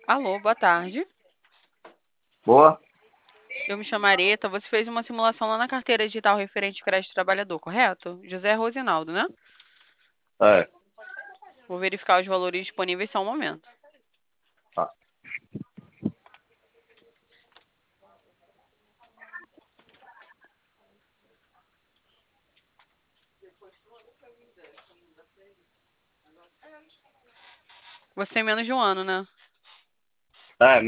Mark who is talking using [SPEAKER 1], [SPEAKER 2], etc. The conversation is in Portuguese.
[SPEAKER 1] Alô, boa tarde.
[SPEAKER 2] Boa?
[SPEAKER 1] Eu me chamo Areta. Você fez uma simulação lá na carteira digital referente ao crédito trabalhador, correto? José Rosinaldo, né?
[SPEAKER 2] É.
[SPEAKER 1] Vou verificar os valores disponíveis só um momento.
[SPEAKER 2] Tá.
[SPEAKER 1] Você tem menos de um ano, né?
[SPEAKER 2] É,